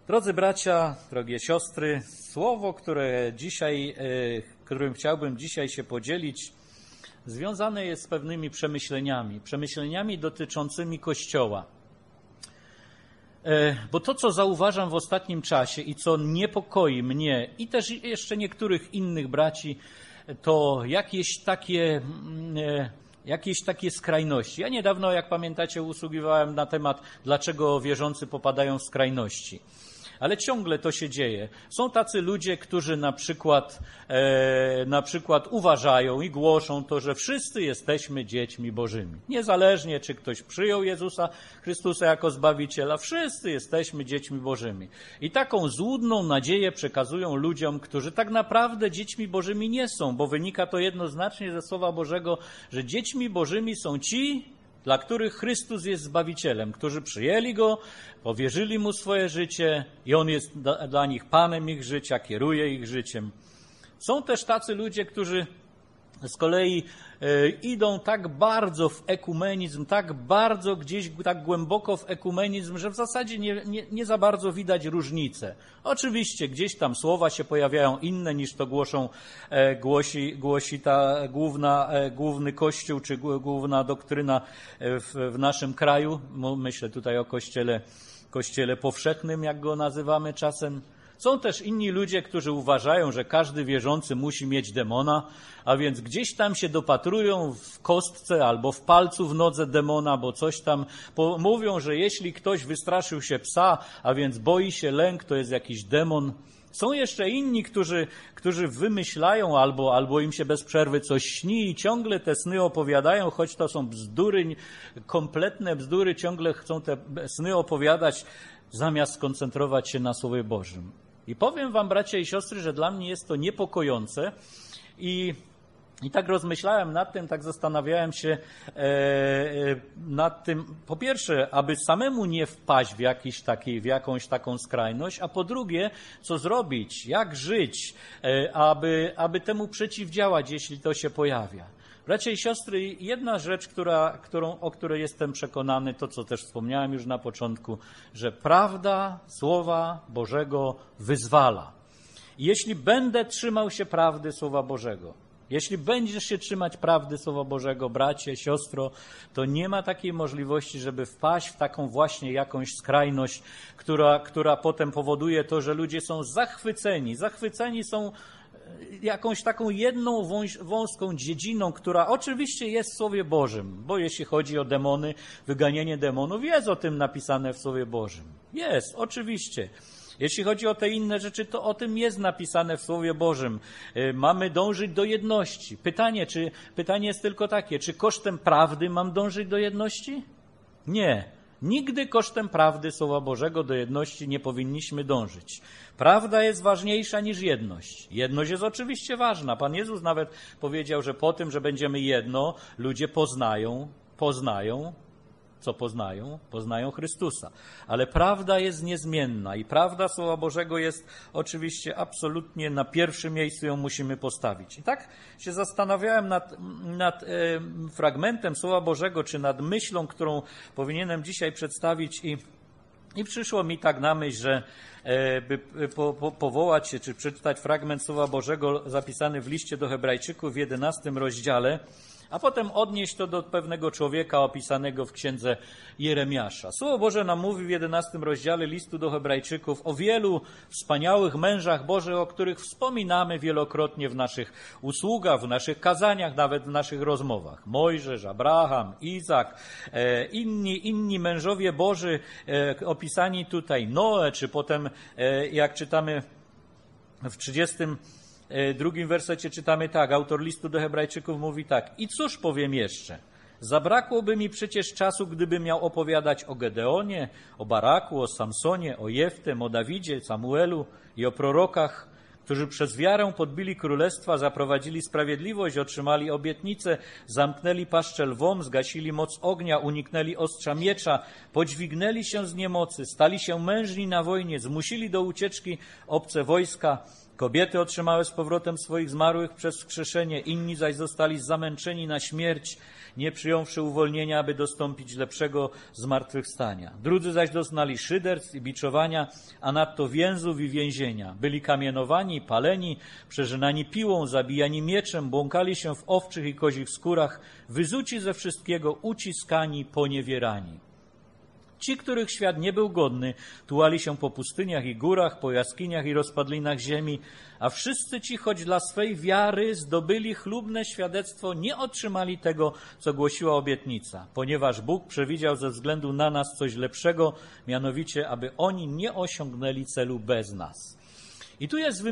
Drodzy bracia, drogie siostry, słowo, którym chciałbym dzisiaj się podzielić, związane jest z pewnymi przemyśleniami dotyczącymi Kościoła. Bo to, co zauważam w ostatnim czasie i co niepokoi mnie i też jeszcze niektórych innych braci, to jakieś takie skrajności. Ja niedawno, jak pamiętacie, usługiwałem na temat, dlaczego wierzący popadają w skrajności. Ale ciągle to się dzieje. Są tacy ludzie, którzy na przykład uważają i głoszą to, że wszyscy jesteśmy dziećmi Bożymi. Niezależnie, czy ktoś przyjął Jezusa Chrystusa jako Zbawiciela, wszyscy jesteśmy dziećmi Bożymi. I taką złudną nadzieję przekazują ludziom, którzy tak naprawdę dziećmi Bożymi nie są, bo wynika to jednoznacznie ze Słowa Bożego, że dziećmi Bożymi są ci, dla których Chrystus jest Zbawicielem, którzy przyjęli Go, powierzyli Mu swoje życie i On jest dla nich Panem ich życia, kieruje ich życiem. Są też tacy ludzie, którzy z kolei idą tak bardzo w ekumenizm, tak bardzo gdzieś, tak głęboko w ekumenizm, że w zasadzie nie za bardzo widać różnicę. Oczywiście gdzieś tam słowa się pojawiają inne niż to głosi ta główny Kościół, czy główna doktryna w naszym kraju. Myślę tutaj o Kościele powszechnym, jak go nazywamy czasem. Są też inni ludzie, którzy uważają, że każdy wierzący musi mieć demona, a więc gdzieś tam się dopatrują w kostce albo w palcu w nodze demona, bo coś tam mówią, że jeśli ktoś wystraszył się psa, a więc boi się lęk, to jest jakiś demon. Są jeszcze inni, którzy wymyślają albo im się bez przerwy coś śni i ciągle te sny opowiadają, choć to są bzdury, kompletne bzdury, ciągle chcą te sny opowiadać, zamiast skoncentrować się na Słowie Bożym. I powiem wam, bracia i siostry, że dla mnie jest to niepokojące i tak rozmyślałem nad tym, tak zastanawiałem się nad tym, po pierwsze, aby samemu nie wpaść w jakąś taką skrajność, a po drugie, co zrobić, jak żyć, aby temu przeciwdziałać, jeśli to się pojawia. Bracia i siostry, jedna rzecz, o której jestem przekonany, to co też wspomniałem już na początku, że prawda Słowa Bożego wyzwala. I jeśli będę trzymał się prawdy Słowa Bożego, jeśli będziesz się trzymać prawdy Słowa Bożego, bracie, siostro, to nie ma takiej możliwości, żeby wpaść w taką właśnie jakąś skrajność, która potem powoduje to, że ludzie są zachwyceni. Zachwyceni są jakąś taką jedną wąską dziedziną, która oczywiście jest w Słowie Bożym, bo jeśli chodzi o demony, wyganienie demonów, jest o tym napisane w Słowie Bożym. Jest, oczywiście. Jeśli chodzi o te inne rzeczy, to o tym jest napisane w Słowie Bożym. Mamy dążyć do jedności. Pytanie jest tylko takie, czy kosztem prawdy mam dążyć do jedności? Nie. Nigdy kosztem prawdy Słowa Bożego do jedności nie powinniśmy dążyć. Prawda jest ważniejsza niż jedność. Jedność jest oczywiście ważna. Pan Jezus nawet powiedział, że po tym, że będziemy jedno, ludzie poznają. Co poznają? Poznają Chrystusa. Ale prawda jest niezmienna i prawda Słowa Bożego jest oczywiście absolutnie na pierwszym miejscu, ją musimy postawić. I tak się zastanawiałem nad fragmentem Słowa Bożego, czy nad myślą, którą powinienem dzisiaj przedstawić i przyszło mi tak na myśl, że by powołać się, czy przeczytać fragment Słowa Bożego zapisany w liście do Hebrajczyków w 11 rozdziale, a potem odnieść to do pewnego człowieka opisanego w księdze Jeremiasza. Słowo Boże nam mówi w 11 rozdziale listu do Hebrajczyków o wielu wspaniałych mężach Bożych, o których wspominamy wielokrotnie w naszych usługach, w naszych kazaniach, nawet w naszych rozmowach. Mojżesz, Abraham, Izak, inni mężowie Boży opisani tutaj, Noe, czy potem jak czytamy w 32 wersecie czytamy tak, autor listu do Hebrajczyków mówi tak: i cóż powiem jeszcze? Zabrakłoby mi przecież czasu, gdybym miał opowiadać o Gedeonie, o Baraku, o Samsonie, o Jeftem, o Dawidzie, Samuelu i o prorokach, którzy przez wiarę podbili królestwa, zaprowadzili sprawiedliwość, otrzymali obietnice, zamknęli paszczę lwom, zgasili moc ognia, uniknęli ostrza miecza, podźwignęli się z niemocy, stali się mężni na wojnie, zmusili do ucieczki obce wojska. Kobiety otrzymały z powrotem swoich zmarłych przez wskrzeszenie, inni zaś zostali zamęczeni na śmierć, nie przyjąwszy uwolnienia, aby dostąpić lepszego zmartwychwstania. Drudzy zaś doznali szyderstw i biczowania, a nadto więzów i więzienia. Byli kamienowani, paleni, przerzynani piłą, zabijani mieczem, błąkali się w owczych i kozich skórach, wyzuci ze wszystkiego, uciskani, poniewierani. Ci, których świat nie był godny, tułali się po pustyniach i górach, po jaskiniach i rozpadlinach ziemi, a wszyscy ci, choć dla swej wiary zdobyli chlubne świadectwo, nie otrzymali tego, co głosiła obietnica, ponieważ Bóg przewidział ze względu na nas coś lepszego, mianowicie, aby oni nie osiągnęli celu bez nas. I tu jest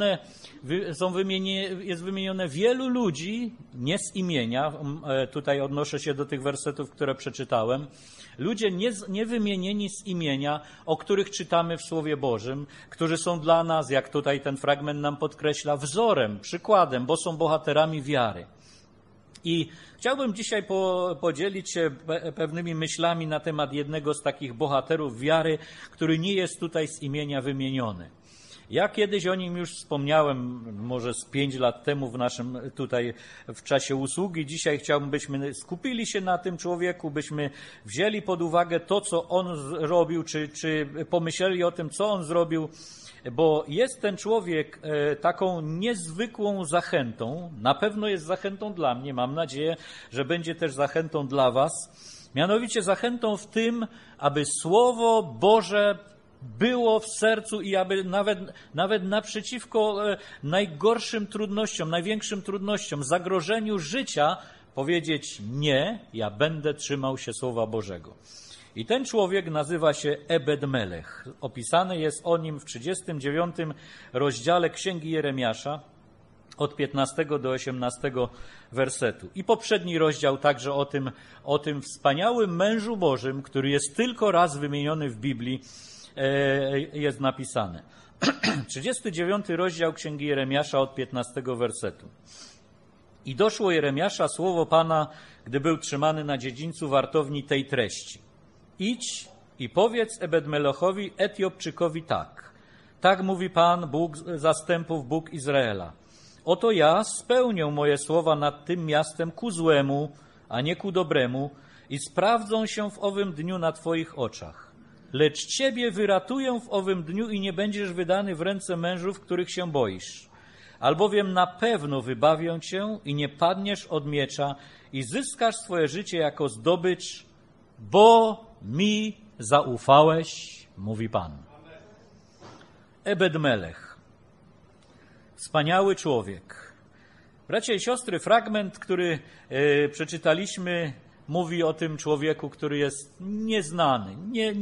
wymienione wielu ludzi, nie z imienia, tutaj odnoszę się do tych wersetów, które przeczytałem, ludzie nie wymienieni z imienia, o których czytamy w Słowie Bożym, którzy są dla nas, jak tutaj ten fragment nam podkreśla, wzorem, przykładem, bo są bohaterami wiary. I chciałbym dzisiaj podzielić się pewnymi myślami na temat jednego z takich bohaterów wiary, który nie jest tutaj z imienia wymieniony. Ja kiedyś o nim już wspomniałem, może z 5 lat temu tutaj w czasie usługi. Dzisiaj chciałbym, byśmy skupili się na tym człowieku, byśmy wzięli pod uwagę to, co on zrobił, czy pomyśleli o tym, co on zrobił, bo jest ten człowiek taką niezwykłą zachętą, na pewno jest zachętą dla mnie, mam nadzieję, że będzie też zachętą dla was, mianowicie zachętą w tym, aby Słowo Boże było w sercu i aby nawet naprzeciwko najgorszym trudnościom, największym trudnościom, zagrożeniu życia powiedzieć nie, ja będę trzymał się Słowa Bożego. I ten człowiek nazywa się Ebed-Melech. Opisane jest o nim w 39 rozdziale Księgi Jeremiasza od 15 do 18 wersetu. I poprzedni rozdział także o tym wspaniałym mężu Bożym, który jest tylko raz wymieniony w Biblii, jest napisane. 39 rozdział Księgi Jeremiasza od 15 wersetu. I doszło Jeremiasza słowo Pana, gdy był trzymany na dziedzińcu wartowni tej treści. Idź i powiedz Ebed-Melechowi, Etiopczykowi tak. Tak mówi Pan, Bóg zastępów, Bóg Izraela. Oto ja spełnię moje słowa nad tym miastem ku złemu, a nie ku dobremu i sprawdzą się w owym dniu na Twoich oczach. Lecz Ciebie wyratuję w owym dniu i nie będziesz wydany w ręce mężów, których się boisz. Albowiem na pewno wybawię Cię i nie padniesz od miecza i zyskasz swoje życie jako zdobycz, bo mi zaufałeś, mówi Pan. Ebed-Melech. Wspaniały człowiek. Bracia i siostry, fragment, który przeczytaliśmy, mówi o tym człowieku, który jest nieznany,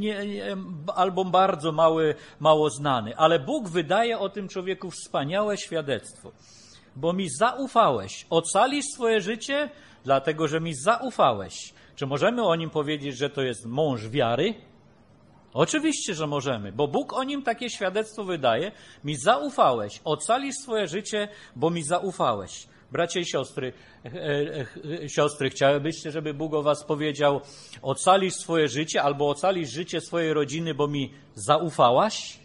albo bardzo mało znany, ale Bóg wydaje o tym człowieku wspaniałe świadectwo. Bo mi zaufałeś, ocalisz swoje życie, dlatego że mi zaufałeś. Czy możemy o nim powiedzieć, że to jest mąż wiary? Oczywiście, że możemy, bo Bóg o nim takie świadectwo wydaje. Mi zaufałeś, ocalisz swoje życie, bo mi zaufałeś. Bracia i siostry, chciałybyście, żeby Bóg o was powiedział, ocalisz swoje życie albo ocalisz życie swojej rodziny, bo mi zaufałaś?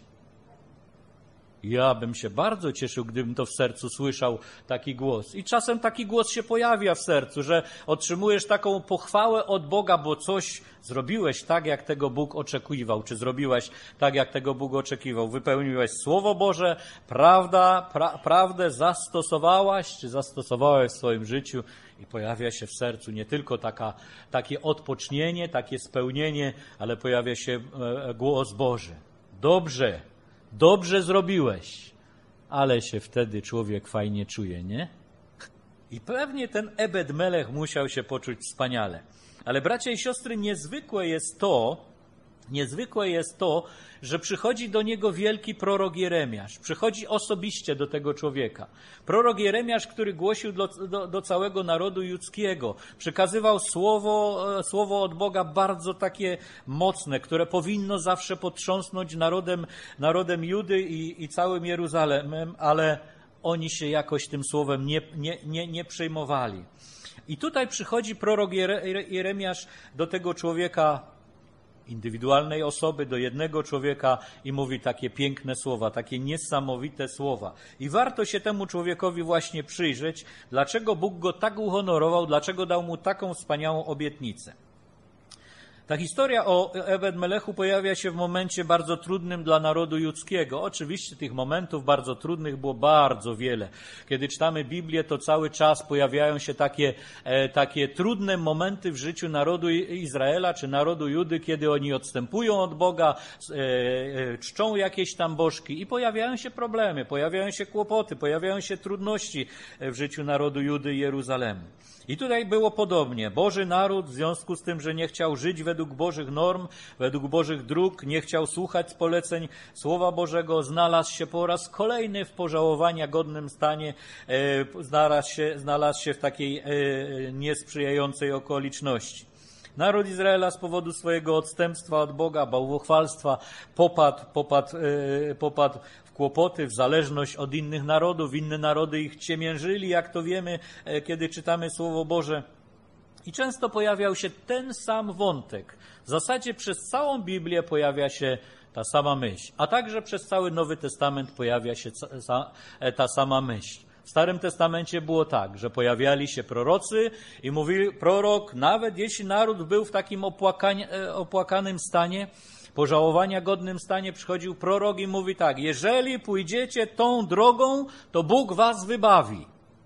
Ja bym się bardzo cieszył, gdybym to w sercu słyszał taki głos. I czasem taki głos się pojawia w sercu, że otrzymujesz taką pochwałę od Boga, bo coś zrobiłeś tak, jak tego Bóg oczekiwał, czy zrobiłaś tak, jak tego Bóg oczekiwał. Wypełniłeś Słowo Boże, prawdę zastosowałaś, czy zastosowałeś w swoim życiu i pojawia się w sercu nie tylko takie odpocznienie, takie spełnienie, ale pojawia się głos Boży. Dobrze zrobiłeś, ale się wtedy człowiek fajnie czuje, nie? I pewnie ten Ebed-Melech musiał się poczuć wspaniale. Ale bracia i siostry, niezwykłe jest to, Niezwykłe jest to, że przychodzi do niego wielki prorok Jeremiasz. Przychodzi osobiście do tego człowieka. Prorok Jeremiasz, który głosił do całego narodu judzkiego. Przekazywał słowo od Boga bardzo takie mocne, które powinno zawsze potrząsnąć narodem Judy i całym Jeruzalemem, ale oni się jakoś tym słowem nie przejmowali. I tutaj przychodzi prorok Jeremiasz do tego człowieka, indywidualnej osoby, do jednego człowieka i mówi takie piękne słowa, takie niesamowite słowa. I warto się temu człowiekowi właśnie przyjrzeć, dlaczego Bóg go tak uhonorował, dlaczego dał mu taką wspaniałą obietnicę. Ta historia o Ebed-Melechu pojawia się w momencie bardzo trudnym dla narodu judzkiego. Oczywiście tych momentów bardzo trudnych było bardzo wiele. Kiedy czytamy Biblię, to cały czas pojawiają się takie trudne momenty w życiu narodu Izraela czy narodu Judy, kiedy oni odstępują od Boga, czczą jakieś tam bożki i pojawiają się problemy, pojawiają się kłopoty, pojawiają się trudności w życiu narodu Judy i Jeruzalemu. I tutaj było podobnie. Boży naród w związku z tym, że nie chciał żyć według Bożych norm, według Bożych dróg, nie chciał słuchać poleceń Słowa Bożego, znalazł się po raz kolejny w pożałowania godnym stanie, znalazł się w takiej niesprzyjającej okoliczności. Naród Izraela z powodu swojego odstępstwa od Boga, bałwochwalstwa, popadł w kłopoty, w zależność od innych narodów. Inne narody ich ciemiężyli, jak to wiemy, kiedy czytamy Słowo Boże. I często pojawiał się ten sam wątek. W zasadzie przez całą Biblię pojawia się ta sama myśl, a także przez cały Nowy Testament pojawia się ta sama myśl. W Starym Testamencie było tak, że pojawiali się prorocy i mówili prorok, nawet jeśli naród był w takim opłakanym stanie, pożałowania godnym stanie, przychodził prorok i mówi tak, jeżeli pójdziecie tą drogą, to Bóg was wybawi.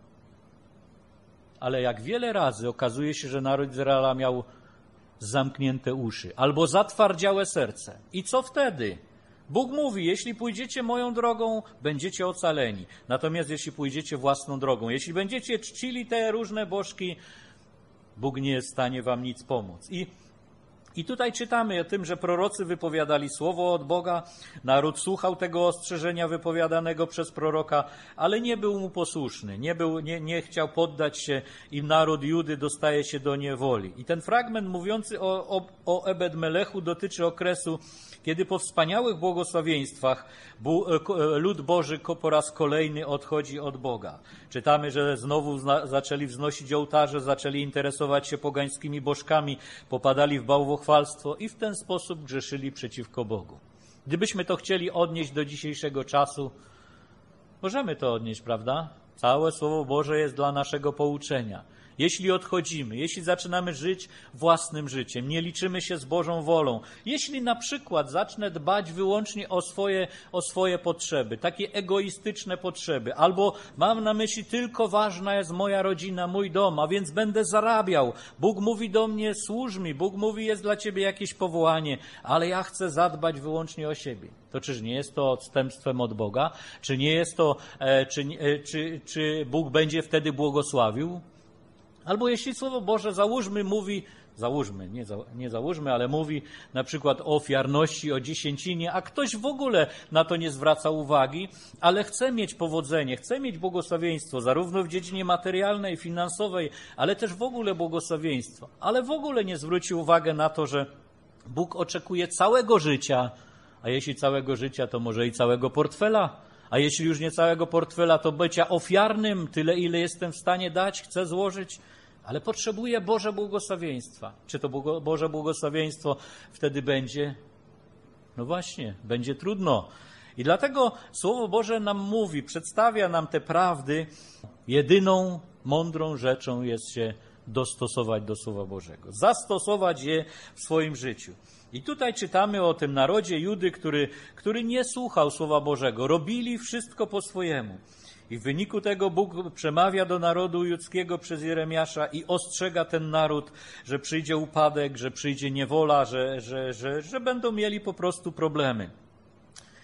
Ale jak wiele razy okazuje się, że naród Izraela miał zamknięte uszy albo zatwardziałe serce. I co wtedy? Bóg mówi, jeśli pójdziecie moją drogą, będziecie ocaleni. Natomiast jeśli pójdziecie własną drogą, jeśli będziecie czcili te różne bożki, Bóg nie jest w stanie wam nic pomóc. I tutaj czytamy o tym, że prorocy wypowiadali słowo od Boga, naród słuchał tego ostrzeżenia wypowiadanego przez proroka, ale nie był mu posłuszny, nie chciał poddać się i naród Judy dostaje się do niewoli. I ten fragment mówiący o Ebed-Melechu dotyczy okresu, kiedy po wspaniałych błogosławieństwach lud Boży po raz kolejny odchodzi od Boga. Czytamy, że znowu zaczęli wznosić ołtarze, zaczęli interesować się pogańskimi bożkami, popadali w bałwochwalstwo i w ten sposób grzeszyli przeciwko Bogu. Gdybyśmy to chcieli odnieść do dzisiejszego czasu, możemy to odnieść, prawda? Całe Słowo Boże jest dla naszego pouczenia. Jeśli odchodzimy, jeśli zaczynamy żyć własnym życiem, nie liczymy się z Bożą wolą, jeśli na przykład zacznę dbać wyłącznie o swoje potrzeby, takie egoistyczne potrzeby, albo mam na myśli tylko ważna jest moja rodzina, mój dom, a więc będę zarabiał. Bóg mówi do mnie, służ mi, Bóg mówi, jest dla ciebie jakieś powołanie, ale ja chcę zadbać wyłącznie o siebie. To czyż nie jest to odstępstwem od Boga? Czy nie jest to, czy Bóg będzie wtedy błogosławił? Albo jeśli Słowo Boże, ale mówi na przykład o ofiarności, o dziesięcinie, a ktoś w ogóle na to nie zwraca uwagi, ale chce mieć powodzenie, chce mieć błogosławieństwo, zarówno w dziedzinie materialnej, finansowej, ale też w ogóle błogosławieństwo. Ale w ogóle nie zwróci uwagi na to, że Bóg oczekuje całego życia, a jeśli całego życia, to może i całego portfela. A jeśli już nie całego portfela, to bycia ofiarnym, tyle ile jestem w stanie dać, chcę złożyć, ale potrzebuję Boże błogosławieństwa. Czy to Boże błogosławieństwo wtedy będzie? No właśnie, będzie trudno. I dlatego Słowo Boże nam mówi, przedstawia nam te prawdy. Jedyną mądrą rzeczą jest się dostosować do Słowa Bożego, zastosować je w swoim życiu. I tutaj czytamy o tym narodzie Judy, który nie słuchał Słowa Bożego. Robili wszystko po swojemu. I w wyniku tego Bóg przemawia do narodu judzkiego przez Jeremiasza i ostrzega ten naród, że przyjdzie upadek, że przyjdzie niewola, że będą mieli po prostu problemy.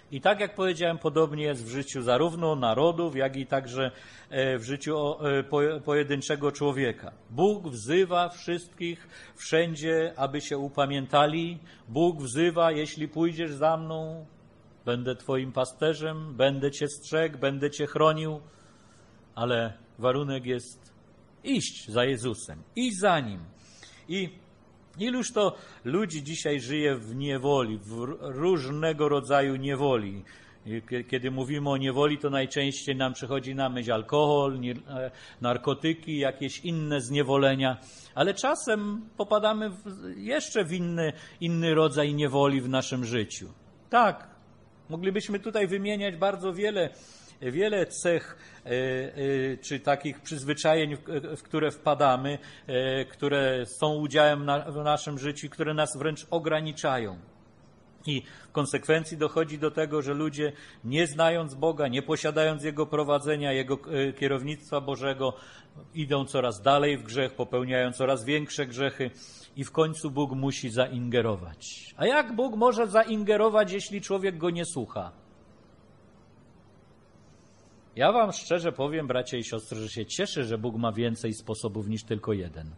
I tak jak powiedziałem, podobnie jest w życiu zarówno narodów, jak i także w życiu pojedynczego człowieka. Bóg wzywa wszystkich wszędzie, aby się upamiętali. Bóg wzywa, jeśli pójdziesz za mną, będę twoim pasterzem, będę cię strzegł, będę cię chronił, ale warunek jest iść za Jezusem, iść za Nim. I iluż to ludzi dzisiaj żyje w niewoli, w różnego rodzaju niewoli. Kiedy mówimy o niewoli, to najczęściej nam przychodzi na myśl alkohol, narkotyki, jakieś inne zniewolenia, ale czasem popadamy jeszcze w inny rodzaj niewoli w naszym życiu. Tak, moglibyśmy tutaj wymieniać bardzo wiele cech czy takich przyzwyczajeń, w które wpadamy, które są udziałem w naszym życiu, które nas wręcz ograniczają. I w konsekwencji dochodzi do tego, że ludzie, nie znając Boga, nie posiadając Jego prowadzenia, Jego kierownictwa Bożego, idą coraz dalej w grzech, popełniają coraz większe grzechy i w końcu Bóg musi zaingerować. A jak Bóg może zaingerować, jeśli człowiek Go nie słucha? Ja wam szczerze powiem, bracia i siostry, że się cieszę, że Bóg ma więcej sposobów niż tylko jeden.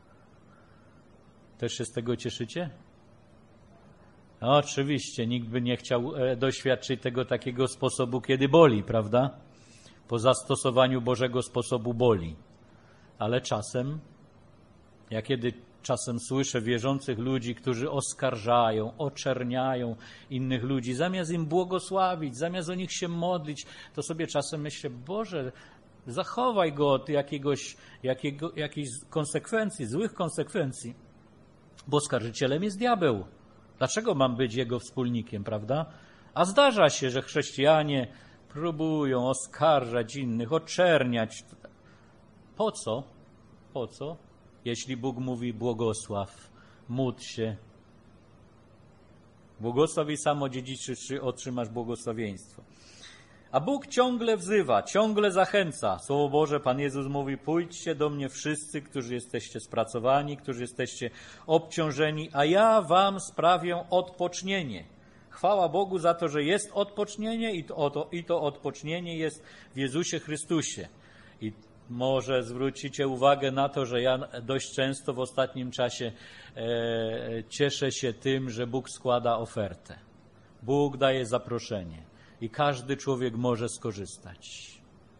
Też się z tego cieszycie? No, oczywiście, nikt by nie chciał doświadczyć tego takiego sposobu, kiedy boli, prawda? Po zastosowaniu Bożego sposobu boli. Ale czasem, ja kiedy czasem słyszę wierzących ludzi, którzy oskarżają, oczerniają innych ludzi, zamiast im błogosławić, zamiast o nich się modlić, to sobie czasem myślę, Boże, zachowaj go od jakiejś konsekwencji, złych konsekwencji, bo oskarżycielem jest diabeł. Dlaczego mam być jego wspólnikiem, prawda? A zdarza się, że chrześcijanie próbują oskarżać innych, oczerniać. Po co? Po co? Jeśli Bóg mówi błogosław, módl się. Błogosław i sam odziedziczysz, czy otrzymasz błogosławieństwo. A Bóg ciągle wzywa, ciągle zachęca. Słowo Boże, Pan Jezus mówi, pójdźcie do mnie wszyscy, którzy jesteście spracowani, którzy jesteście obciążeni, a ja wam sprawię odpocznienie. Chwała Bogu za to, że jest odpocznienie i to odpocznienie jest w Jezusie Chrystusie. I może zwrócicie uwagę na to, że ja dość często w ostatnim czasie cieszę się tym, że Bóg składa ofertę. Bóg daje zaproszenie i każdy człowiek może skorzystać.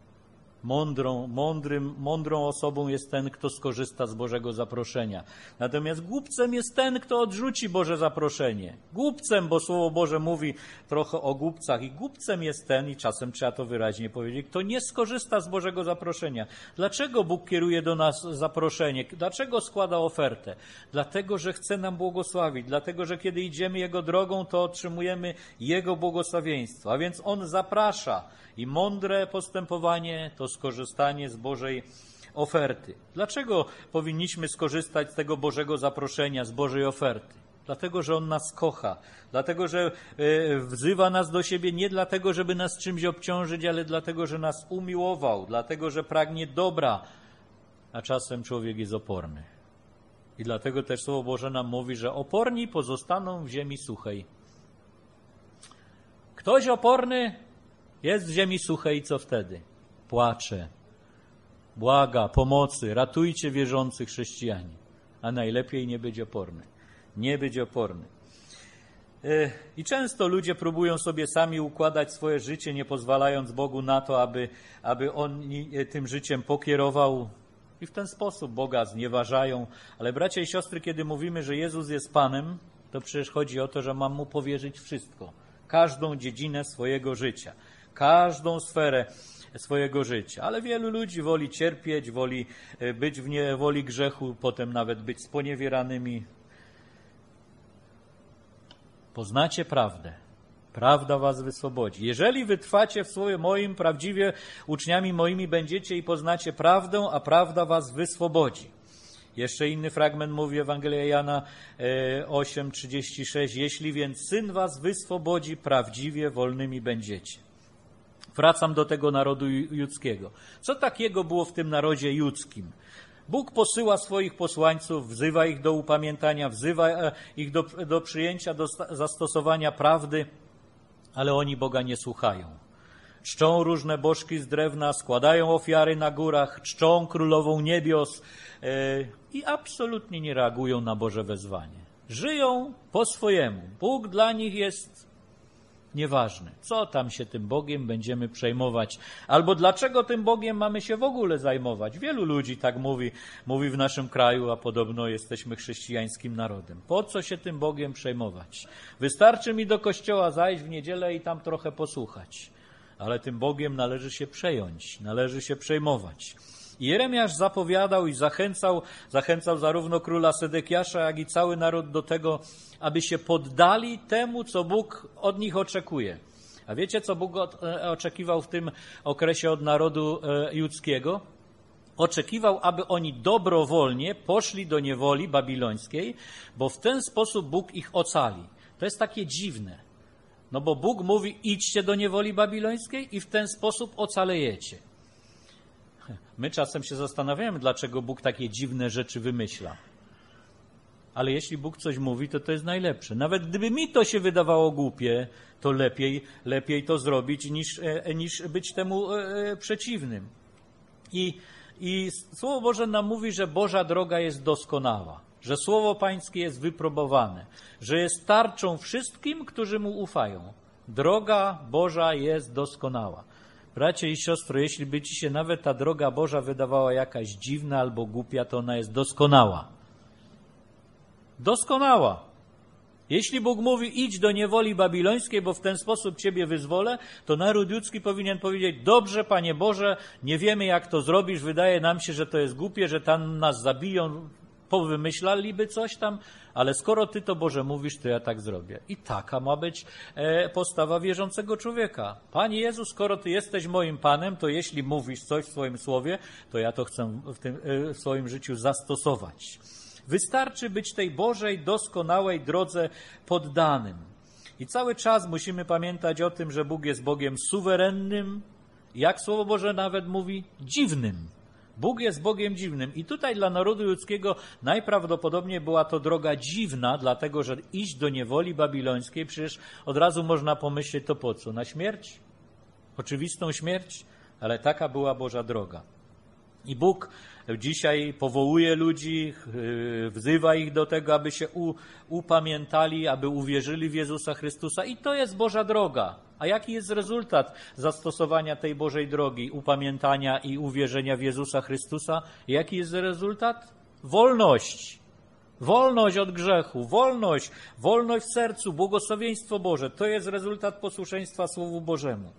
Mądrą osobą jest ten, kto skorzysta z Bożego zaproszenia. Natomiast głupcem jest ten, kto odrzuci Boże zaproszenie. Głupcem, bo Słowo Boże mówi trochę o głupcach i głupcem jest ten, i czasem trzeba to wyraźnie powiedzieć, kto nie skorzysta z Bożego zaproszenia. Dlaczego Bóg kieruje do nas zaproszenie? Dlaczego składa ofertę? Dlatego, że chce nam błogosławić. Dlatego, że kiedy idziemy Jego drogą, to otrzymujemy Jego błogosławieństwo. A więc On zaprasza. I mądre postępowanie to skorzystanie z Bożej oferty. Dlaczego powinniśmy skorzystać z tego Bożego zaproszenia, z Bożej oferty? Dlatego, że On nas kocha. Dlatego, że wzywa nas do siebie nie dlatego, żeby nas czymś obciążyć, ale dlatego, że nas umiłował. Dlatego, że pragnie dobra, a czasem człowiek jest oporny. I dlatego też Słowo Boże nam mówi, że oporni pozostaną w ziemi suchej. Ktoś oporny jest w ziemi suchej i co wtedy? Płacze, błaga, pomocy, ratujcie wierzących chrześcijanie. A najlepiej nie być oporny. Nie być oporny. I często ludzie próbują sobie sami układać swoje życie, nie pozwalając Bogu na to, aby On tym życiem pokierował. I w ten sposób Boga znieważają. Ale bracia i siostry, kiedy mówimy, że Jezus jest Panem, to przecież chodzi o to, że mam Mu powierzyć wszystko. Każdą dziedzinę swojego życia. Każdą sferę swojego życia. Ale wielu ludzi woli cierpieć, woli być w niewoli grzechu, potem nawet być sponiewieranymi. Poznacie prawdę. Prawda was wyswobodzi. Jeżeli wytrwacie w słowie moim, prawdziwie uczniami moimi będziecie i poznacie prawdę, a prawda was wyswobodzi. Jeszcze inny fragment mówi Ewangelia Jana 8:36. Jeśli więc Syn was wyswobodzi, prawdziwie wolnymi będziecie. Wracam do tego narodu judzkiego. Co takiego było w tym narodzie judzkim? Bóg posyła swoich posłańców, wzywa ich do upamiętania, wzywa ich do przyjęcia, do zastosowania prawdy. ale oni Boga nie słuchają. Czczą różne bożki z drewna, składają ofiary na górach, czczą królową niebios i absolutnie nie reagują na Boże wezwanie. Żyją po swojemu. Bóg dla nich jest nieważny. Co tam się tym Bogiem będziemy przejmować? Albo dlaczego tym Bogiem mamy się w ogóle zajmować? Wielu ludzi tak mówi w naszym kraju, a podobno jesteśmy chrześcijańskim narodem. Po co się tym Bogiem przejmować? Wystarczy mi do kościoła zajść w niedzielę i tam trochę posłuchać. Ale tym Bogiem należy się przejąć, należy się przejmować. I Jeremiasz zapowiadał i zachęcał zarówno króla Sedekiasza, jak i cały naród do tego, aby się poddali temu, co Bóg od nich oczekuje. A wiecie, co Bóg oczekiwał w tym okresie od narodu judzkiego? Oczekiwał, aby oni dobrowolnie poszli do niewoli babilońskiej, bo w ten sposób Bóg ich ocali. To jest takie dziwne. No bo Bóg mówi, idźcie do niewoli babilońskiej i w ten sposób ocalejecie. My czasem się zastanawiamy, dlaczego Bóg takie dziwne rzeczy wymyśla. Ale jeśli Bóg coś mówi, to jest najlepsze. Nawet gdyby mi to się wydawało głupie, to lepiej to zrobić, niż być temu przeciwnym. I Słowo Boże nam mówi, że Boża droga jest doskonała, że Słowo Pańskie jest wypróbowane, że jest tarczą wszystkim, którzy Mu ufają. Droga Boża jest doskonała. Bracie i siostro, jeśli by ci się nawet ta droga Boża wydawała jakaś dziwna albo głupia, to ona jest doskonała. Doskonała. Jeśli Bóg mówi, idź do niewoli babilońskiej, bo w ten sposób ciebie wyzwolę, to naród ludzki powinien powiedzieć, dobrze, Panie Boże, nie wiemy jak to zrobisz, wydaje nam się, że to jest głupie, że tam nas zabiją, powymyślaliby coś tam, ale skoro Ty to, Boże, mówisz, to ja tak zrobię. I taka ma być postawa wierzącego człowieka. Panie Jezu, skoro Ty jesteś moim Panem, to jeśli mówisz coś w swoim słowie, to ja to chcę w swoim życiu zastosować. Wystarczy być tej Bożej, doskonałej drodze poddanym. I cały czas musimy pamiętać o tym, że Bóg jest Bogiem suwerennym, jak Słowo Boże nawet mówi, dziwnym. Bóg jest Bogiem dziwnym. I tutaj dla narodu ludzkiego najprawdopodobniej była to droga dziwna, dlatego że iść do niewoli babilońskiej, przecież od razu można pomyśleć, to po co? Na śmierć? Oczywistą śmierć? Ale taka była Boża droga. I Bóg dzisiaj powołuje ludzi, wzywa ich do tego, aby się upamiętali, aby uwierzyli w Jezusa Chrystusa. I to jest Boża droga. A jaki jest rezultat zastosowania tej Bożej drogi, upamiętania i uwierzenia w Jezusa Chrystusa? Jaki jest rezultat? Wolność. Wolność od grzechu, wolność w sercu, błogosławieństwo Boże. To jest rezultat posłuszeństwa Słowu Bożemu.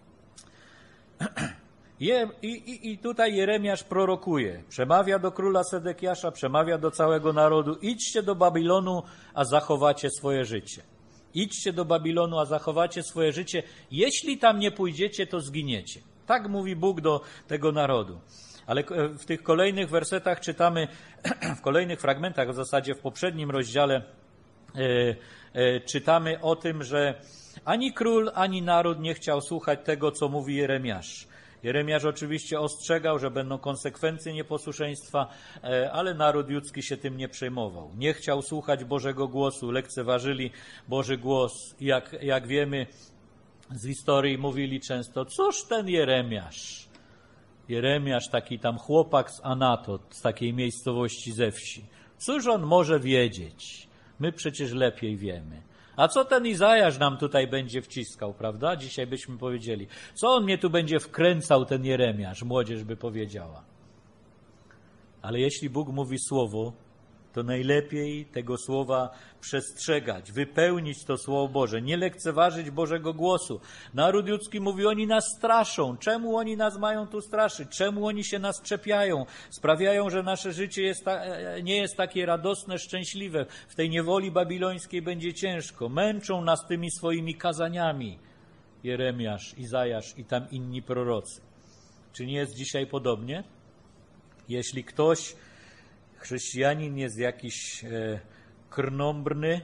I tutaj Jeremiasz prorokuje, przemawia do króla Sedekiasza, przemawia do całego narodu, idźcie do Babilonu, a zachowacie swoje życie. Idźcie do Babilonu, a zachowacie swoje życie. Jeśli tam nie pójdziecie, to zginiecie. Tak mówi Bóg do tego narodu. Ale w tych kolejnych wersetach czytamy, w kolejnych fragmentach, w zasadzie w poprzednim rozdziale czytamy o tym, że ani król, ani naród nie chciał słuchać tego, co mówi Jeremiasz. Jeremiasz oczywiście ostrzegał, że będą konsekwencje nieposłuszeństwa, ale naród judzki się tym nie przejmował. Nie chciał słuchać Bożego głosu, lekceważyli Boży głos. Jak wiemy z historii, mówili często, cóż ten Jeremiasz? Jeremiasz, taki tam chłopak z Anatot, z takiej miejscowości ze wsi. Cóż on może wiedzieć? My przecież lepiej wiemy. A co ten Izajasz nam tutaj będzie wciskał, prawda? Dzisiaj byśmy powiedzieli. Co on mnie tu będzie wkręcał, ten Jeremiasz? Młodzież by powiedziała. Ale jeśli Bóg mówi słowo, to najlepiej tego słowa przestrzegać, wypełnić to Słowo Boże, nie lekceważyć Bożego głosu. Naród ludzki mówi, oni nas straszą. Czemu oni nas mają tu straszyć? Czemu oni się nas czepiają? Sprawiają, że nasze życie nie jest takie radosne, szczęśliwe. W tej niewoli babilońskiej będzie ciężko. Męczą nas tymi swoimi kazaniami. Jeremiasz, Izajasz i tam inni prorocy. Czy nie jest dzisiaj podobnie? Jeśli ktoś, chrześcijanin, jest jakiś krnąbrny,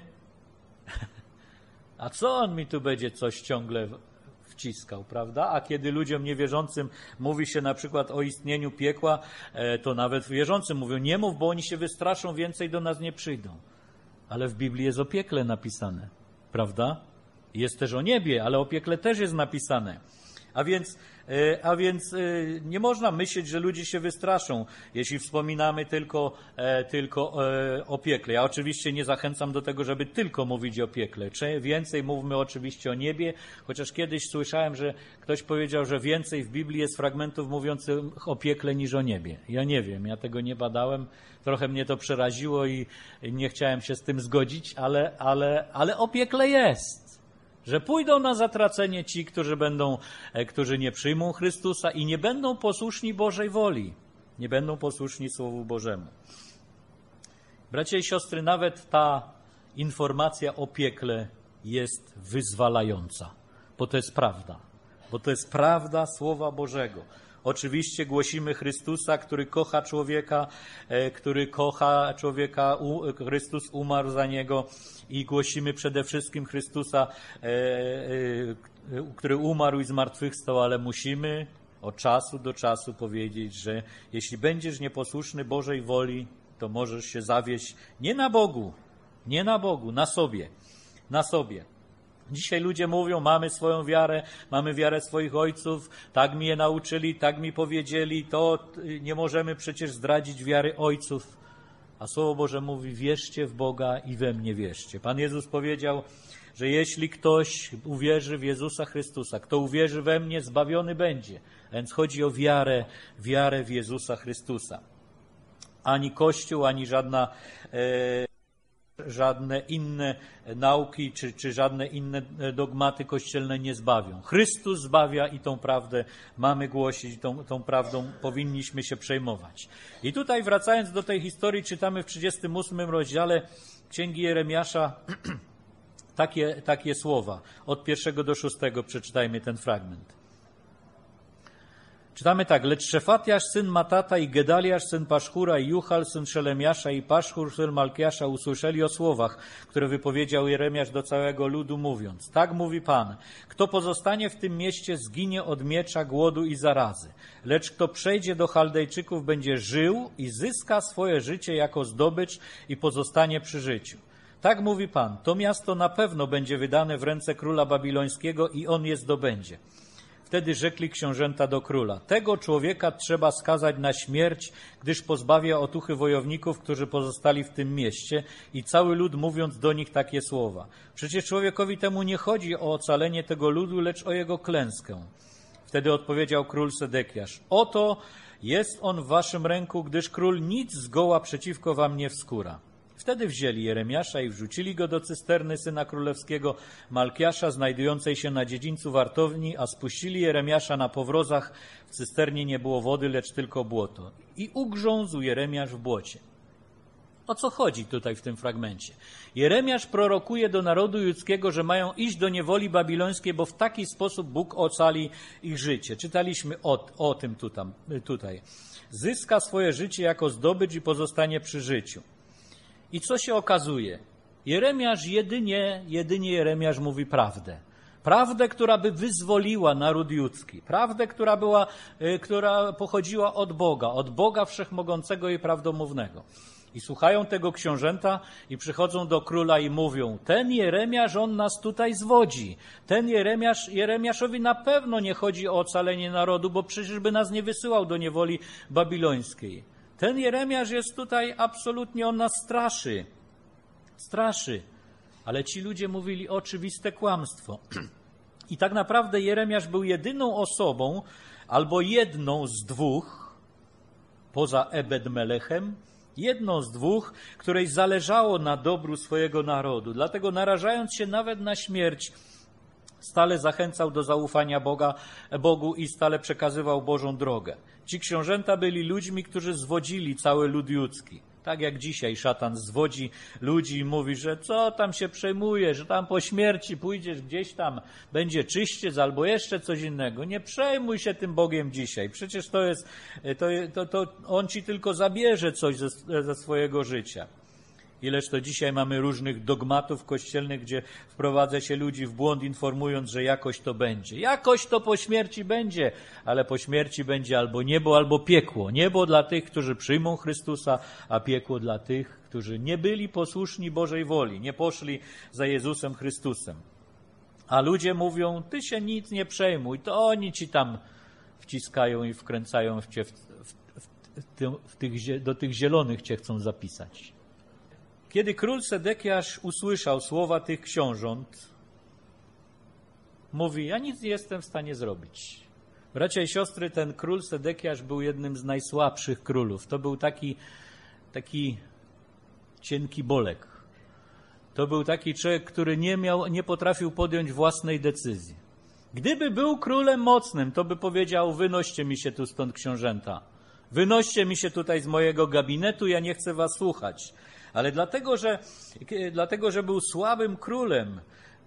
a co on mi tu będzie coś ciągle wciskał, prawda? A kiedy ludziom niewierzącym mówi się na przykład o istnieniu piekła, to nawet wierzącym mówią, nie mów, bo oni się wystraszą, więcej do nas nie przyjdą. Ale w Biblii jest o piekle napisane, prawda? Jest też o niebie, ale o piekle też jest napisane. A więc nie można myśleć, że ludzie się wystraszą, jeśli wspominamy tylko o piekle. Ja oczywiście nie zachęcam do tego, żeby tylko mówić o piekle. Więcej mówmy oczywiście o niebie, chociaż kiedyś słyszałem, że ktoś powiedział, że więcej w Biblii jest fragmentów mówiących o piekle niż o niebie. Ja nie wiem, ja tego nie badałem. Trochę mnie to przeraziło i nie chciałem się z tym zgodzić, ale o piekle jest. Że pójdą na zatracenie ci, którzy nie przyjmą Chrystusa i nie będą posłuszni Bożej woli. Nie będą posłuszni Słowu Bożemu. Bracia i siostry, nawet ta informacja o piekle jest wyzwalająca, bo to jest prawda. Bo to jest prawda Słowa Bożego. Oczywiście głosimy Chrystusa, który kocha człowieka, Chrystus umarł za niego i głosimy przede wszystkim Chrystusa, który umarł i zmartwychwstał, ale musimy od czasu do czasu powiedzieć, że jeśli będziesz nieposłuszny Bożej woli, to możesz się zawieść nie na Bogu, na sobie. Dzisiaj ludzie mówią, mamy swoją wiarę, mamy wiarę swoich ojców, tak mi je nauczyli, tak mi powiedzieli, to nie możemy przecież zdradzić wiary ojców. A Słowo Boże mówi, wierzcie w Boga i we mnie wierzcie. Pan Jezus powiedział, że jeśli ktoś uwierzy w Jezusa Chrystusa, kto uwierzy we mnie, zbawiony będzie. A więc chodzi o wiarę w Jezusa Chrystusa. Ani Kościół, ani żadne inne nauki czy żadne inne dogmaty kościelne nie zbawią. Chrystus zbawia i tą prawdę mamy głosić, tą prawdą powinniśmy się przejmować. I tutaj wracając do tej historii, czytamy w 38 rozdziale Księgi Jeremiasza takie słowa. Od 1 do 6 przeczytajmy ten fragment. Czytamy tak, lecz Szefatiasz, syn Matata i Gedaliasz, syn Paszchura i Juchal, syn Szelemiasza i Paszchur, syn Malkiasza usłyszeli o słowach, które wypowiedział Jeremiasz do całego ludu, mówiąc, tak mówi Pan, kto pozostanie w tym mieście, zginie od miecza, głodu i zarazy, lecz kto przejdzie do Chaldejczyków, będzie żył i zyska swoje życie jako zdobycz i pozostanie przy życiu. Tak mówi Pan, to miasto na pewno będzie wydane w ręce króla babilońskiego i on je zdobędzie. Wtedy rzekli książęta do króla, tego człowieka trzeba skazać na śmierć, gdyż pozbawia otuchy wojowników, którzy pozostali w tym mieście i cały lud mówiąc do nich takie słowa. Przecież człowiekowi temu nie chodzi o ocalenie tego ludu, lecz o jego klęskę. Wtedy odpowiedział król Sedekiasz, oto jest on w waszym ręku, gdyż król nic zgoła przeciwko wam nie wskóra. Wtedy wzięli Jeremiasza i wrzucili go do cysterny syna królewskiego Malkiasza, znajdującej się na dziedzińcu wartowni, a spuścili Jeremiasza na powrozach. W cysternie nie było wody, lecz tylko błoto. I ugrzązł Jeremiasz w błocie. O co chodzi tutaj w tym fragmencie? Jeremiasz prorokuje do narodu judzkiego, że mają iść do niewoli babilońskiej, bo w taki sposób Bóg ocali ich życie. Czytaliśmy o tym tutaj. Zyska swoje życie jako zdobycz i pozostanie przy życiu. I co się okazuje? Jeremiasz jedynie Jeremiasz mówi prawdę. Prawdę, która by wyzwoliła naród judzki. Prawdę, która pochodziła od Boga Wszechmogącego i Prawdomównego. I słuchają tego książęta i przychodzą do króla i mówią, ten Jeremiasz, on nas tutaj zwodzi. Ten Jeremiaszowi na pewno nie chodzi o ocalenie narodu, bo przecież by nas nie wysyłał do niewoli babilońskiej. Ten Jeremiasz jest tutaj absolutnie, on nas straszy. Ale ci ludzie mówili oczywiste kłamstwo. I tak naprawdę Jeremiasz był jedyną osobą, albo jedną z dwóch, poza Ebed-Melechem, jedną z dwóch, której zależało na dobru swojego narodu. Dlatego narażając się nawet na śmierć, stale zachęcał do zaufania Bogu i stale przekazywał Bożą drogę. Ci książęta byli ludźmi, którzy zwodzili cały lud judzki. Tak jak dzisiaj szatan zwodzi ludzi i mówi, że co tam się przejmuje, że tam po śmierci pójdziesz gdzieś tam, będzie czyściec albo jeszcze coś innego. Nie przejmuj się tym Bogiem dzisiaj. Przecież to on ci tylko zabierze coś ze swojego życia. Ileż to dzisiaj mamy różnych dogmatów kościelnych, gdzie wprowadza się ludzi w błąd, informując, że jakoś to będzie. Jakoś to po śmierci będzie, ale po śmierci będzie albo niebo, albo piekło. Niebo dla tych, którzy przyjmą Chrystusa, a piekło dla tych, którzy nie byli posłuszni Bożej woli, nie poszli za Jezusem Chrystusem. A ludzie mówią, ty się nic nie przejmuj, to oni ci tam wciskają i wkręcają w cię, do tych zielonych cię chcą zapisać. Kiedy król Sedekiasz usłyszał słowa tych książąt, mówi, ja nic nie jestem w stanie zrobić. Bracia i siostry, ten król Sedekiasz był jednym z najsłabszych królów. To był taki cienki bolek. To był taki człowiek, który nie potrafił podjąć własnej decyzji. Gdyby był królem mocnym, to by powiedział, wynoście mi się tu stąd książęta. Wynoście mi się tutaj z mojego gabinetu, ja nie chcę was słuchać. Ale dlatego, że był słabym królem,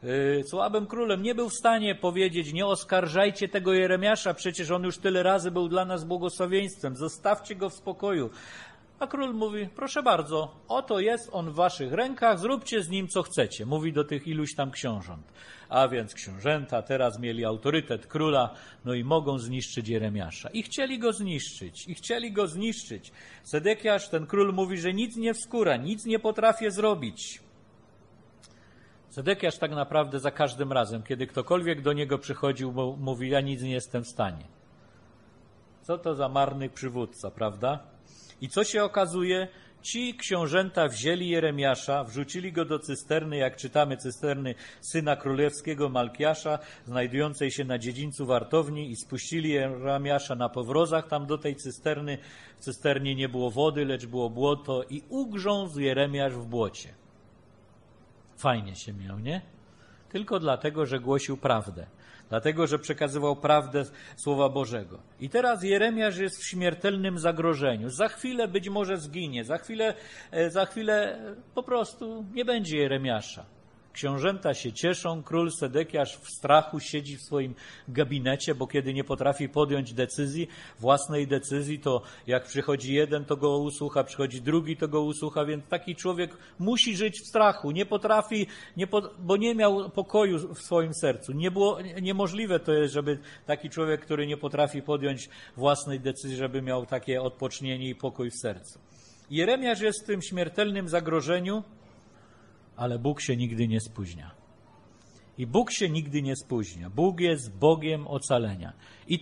nie był w stanie powiedzieć, nie oskarżajcie tego Jeremiasza, przecież on już tyle razy był dla nas błogosławieństwem, zostawcie go w spokoju. A król mówi, proszę bardzo, oto jest on w waszych rękach, zróbcie z nim co chcecie. Mówi do tych iluś tam książąt. A więc książęta teraz mieli autorytet króla, no i mogą zniszczyć Jeremiasza. I chcieli go zniszczyć. Sedekiasz, ten król mówi, że nic nie wskóra, nic nie potrafię zrobić. Sedekiasz tak naprawdę za każdym razem, kiedy ktokolwiek do niego przychodził, mówi, ja nic nie jestem w stanie. Co to za marny przywódca, prawda? I co się okazuje? Ci książęta wzięli Jeremiasza, wrzucili go do cysterny, jak czytamy, cysterny syna królewskiego Malkiasza, znajdującej się na dziedzińcu wartowni, i spuścili Jeremiasza na powrozach tam do tej cysterny. W cysternie nie było wody, lecz było błoto, i ugrzązł Jeremiasz w błocie. Fajnie się miał, nie? Tylko dlatego, że głosił prawdę. Dlatego, że przekazywał prawdę Słowa Bożego. I teraz Jeremiasz jest w śmiertelnym zagrożeniu. Za chwilę być może zginie. Za chwilę po prostu nie będzie Jeremiasza. Książęta się cieszą, król Sedekiasz w strachu siedzi w swoim gabinecie, bo kiedy nie potrafi podjąć własnej decyzji, to jak przychodzi jeden, to go usłucha, przychodzi drugi, to go usłucha, więc taki człowiek musi żyć w strachu, nie potrafi, bo nie miał pokoju w swoim sercu. Niemożliwe to jest, żeby taki człowiek, który nie potrafi podjąć własnej decyzji, żeby miał takie odpocznienie i pokój w sercu. Jeremiasz jest w tym śmiertelnym zagrożeniu, ale Bóg się nigdy nie spóźnia. I Bóg się nigdy nie spóźnia. Bóg jest Bogiem ocalenia. I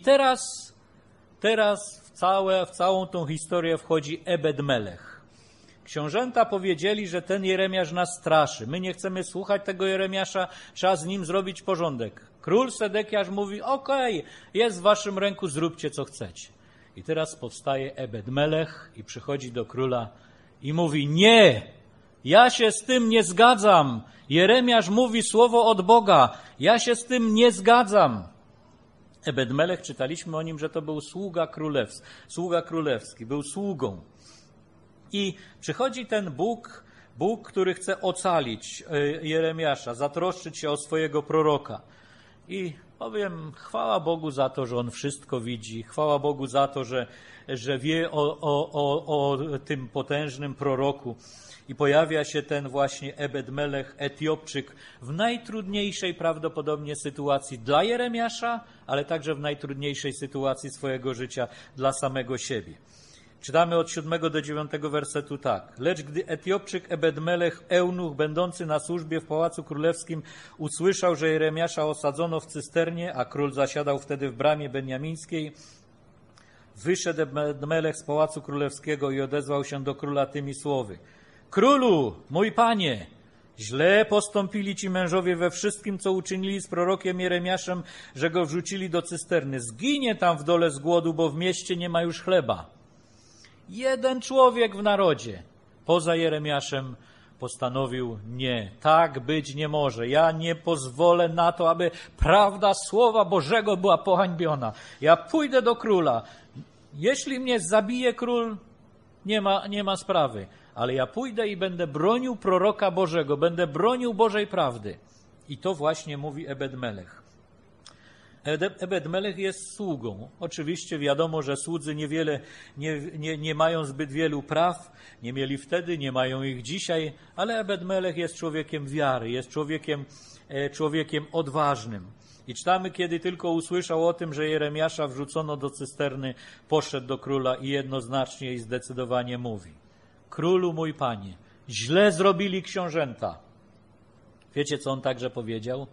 teraz w całą tą historię wchodzi Ebed-Melech. Książęta powiedzieli, że ten Jeremiasz nas straszy. My nie chcemy słuchać tego Jeremiasza, trzeba z nim zrobić porządek. Król Sedekiasz mówi, okej, jest w waszym ręku, zróbcie co chcecie. I teraz powstaje Ebed-Melech i przychodzi do króla i mówi, nie! Ja się z tym nie zgadzam. Jeremiasz mówi słowo od Boga. Ja się z tym nie zgadzam. Ebed-Melech, czytaliśmy o nim, że to był sługa królewski, był sługą. I przychodzi ten Bóg, który chce ocalić Jeremiasza, zatroszczyć się o swojego proroka. I powiem, chwała Bogu za to, że On wszystko widzi. Chwała Bogu za to, że wie o tym potężnym proroku. I pojawia się ten właśnie Ebed-Melech, Etiopczyk, w najtrudniejszej prawdopodobnie sytuacji dla Jeremiasza, ale także w najtrudniejszej sytuacji swojego życia dla samego siebie. Czytamy od 7 do 9 wersetu tak. Lecz gdy Etiopczyk Ebed-Melech, eunuch, będący na służbie w Pałacu Królewskim, usłyszał, że Jeremiasza osadzono w cysternie, a król zasiadał wtedy w bramie beniamińskiej, wyszedł Ebed-Melech z Pałacu Królewskiego i odezwał się do króla tymi słowy. Królu, mój panie, źle postąpili ci mężowie we wszystkim, co uczynili z prorokiem Jeremiaszem, że go wrzucili do cysterny. Zginie tam w dole z głodu, bo w mieście nie ma już chleba. Jeden człowiek w narodzie, poza Jeremiaszem, postanowił nie, tak być nie może. Ja nie pozwolę na to, aby prawda Słowa Bożego była pohańbiona. Ja pójdę do króla. Jeśli mnie zabije król, nie ma sprawy. Ale ja pójdę i będę bronił proroka Bożego, będę bronił Bożej prawdy. I to właśnie mówi Ebed-Melech. Ebed-Melech jest sługą. Oczywiście wiadomo, że słudzy nie mają zbyt wielu praw, nie mieli wtedy, nie mają ich dzisiaj, ale Ebed-Melech jest człowiekiem wiary, jest człowiekiem odważnym. I czytamy, kiedy tylko usłyszał o tym, że Jeremiasza wrzucono do cysterny, poszedł do króla i jednoznacznie i zdecydowanie mówi. Królu mój panie, źle zrobili książęta. Wiecie, co on także powiedział?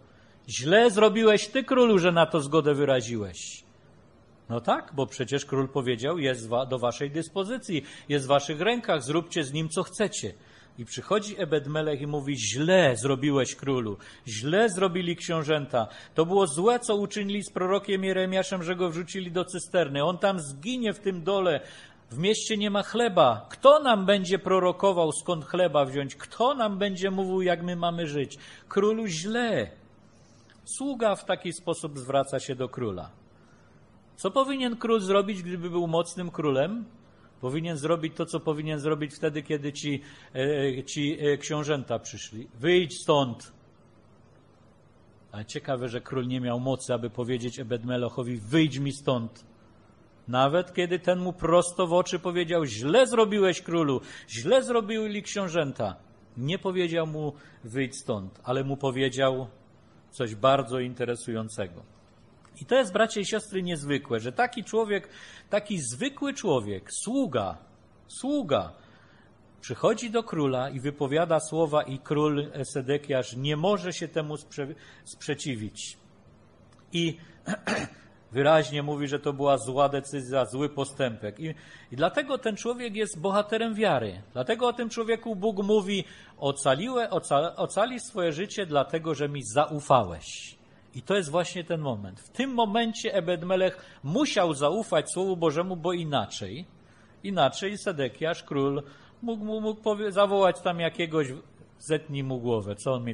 Źle zrobiłeś ty, królu, że na to zgodę wyraziłeś. No tak, bo przecież król powiedział, jest do waszej dyspozycji, jest w waszych rękach, zróbcie z nim co chcecie. I przychodzi Ebed-Melech i mówi, źle zrobiłeś, królu, źle zrobili książęta. To było złe, co uczynili z prorokiem Jeremiaszem, że go wrzucili do cysterny. On tam zginie w tym dole, w mieście nie ma chleba. Kto nam będzie prorokował, skąd chleba wziąć? Kto nam będzie mówił, jak my mamy żyć? Królu, źle. Sługa w taki sposób zwraca się do króla. Co powinien król zrobić, gdyby był mocnym królem? Powinien zrobić to, co powinien zrobić wtedy, kiedy ci książęta przyszli. Wyjdź stąd. Ale ciekawe, że król nie miał mocy, aby powiedzieć Ebed-Melechowi, wyjdź mi stąd. Nawet kiedy ten mu prosto w oczy powiedział, źle zrobiłeś, królu, źle zrobili książęta. Nie powiedział mu, wyjdź stąd, ale mu powiedział coś bardzo interesującego. I to jest, bracia i siostry, niezwykłe, że taki człowiek, taki zwykły człowiek, sługa, przychodzi do króla i wypowiada słowa i król Sedekiasz nie może się temu sprzeciwić. I wyraźnie mówi, że to była zła decyzja, zły postępek. I dlatego ten człowiek jest bohaterem wiary. Dlatego o tym człowieku Bóg mówi, ocalisz swoje życie, dlatego że mi zaufałeś. I to jest właśnie ten moment. W tym momencie Ebed-Melech musiał zaufać Słowu Bożemu, bo inaczej Sedekiasz, król, mógł zawołać tam jakiegoś, zetnij mu głowę, co on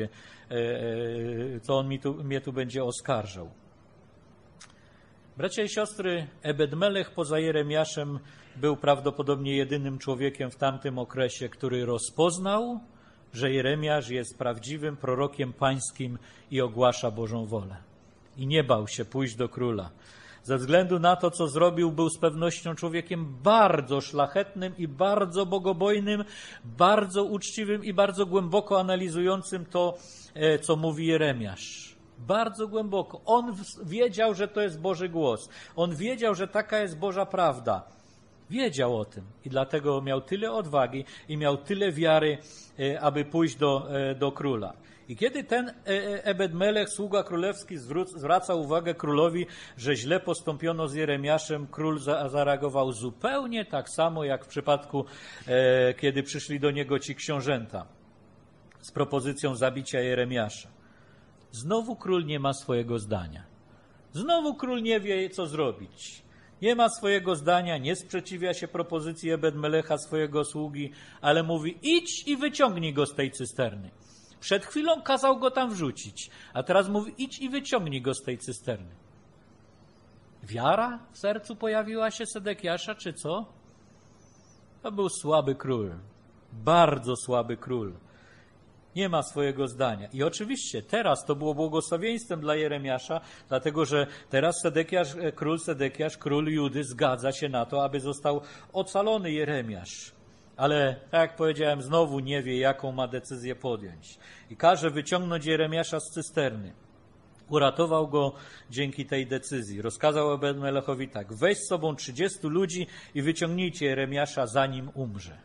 mnie tu będzie oskarżał. Bracia i siostry, Ebed-Melech poza Jeremiaszem był prawdopodobnie jedynym człowiekiem w tamtym okresie, który rozpoznał, że Jeremiasz jest prawdziwym prorokiem pańskim i ogłasza Bożą wolę. I nie bał się pójść do króla. Ze względu na to, co zrobił, był z pewnością człowiekiem bardzo szlachetnym i bardzo bogobojnym, bardzo uczciwym i bardzo głęboko analizującym to, co mówi Jeremiasz. Bardzo głęboko. On wiedział, że to jest Boży głos. On wiedział, że taka jest Boża prawda. Wiedział o tym i dlatego miał tyle odwagi i miał tyle wiary, aby pójść do króla. I kiedy ten Ebed-Melech, sługa królewski, zwraca uwagę królowi, że źle postąpiono z Jeremiaszem, król zareagował zupełnie tak samo, jak w przypadku, kiedy przyszli do niego ci książęta z propozycją zabicia Jeremiasza. Znowu król nie ma swojego zdania. Znowu król nie wie, co zrobić. Nie ma swojego zdania, nie sprzeciwia się propozycji Ebed-Melecha, swojego sługi, ale mówi, idź i wyciągnij go z tej cysterny. Przed chwilą kazał go tam wrzucić, a teraz mówi, idź i wyciągnij go z tej cysterny. Wiara w sercu pojawiła się Sedekiasza, czy co? To był słaby król, bardzo słaby król. Nie ma swojego zdania. I oczywiście teraz to było błogosławieństwem dla Jeremiasza, dlatego że teraz Sedekiasz, król Judy, zgadza się na to, aby został ocalony Jeremiasz. Ale, tak jak powiedziałem, znowu nie wie, jaką ma decyzję podjąć. I każe wyciągnąć Jeremiasza z cysterny. Uratował go dzięki tej decyzji. Rozkazał Ebed-Melechowi tak, weź z sobą 30 ludzi i wyciągnijcie Jeremiasza, zanim umrze.